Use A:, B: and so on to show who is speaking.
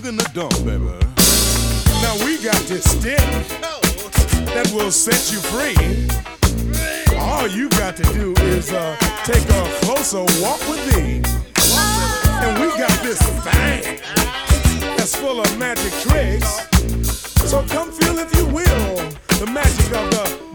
A: in the dump, baby. Now we got this stick that will set you free. All you got to do is take a closer walk with me. And we got this thing that's full of magic tricks. So come feel, if you will, the magic of the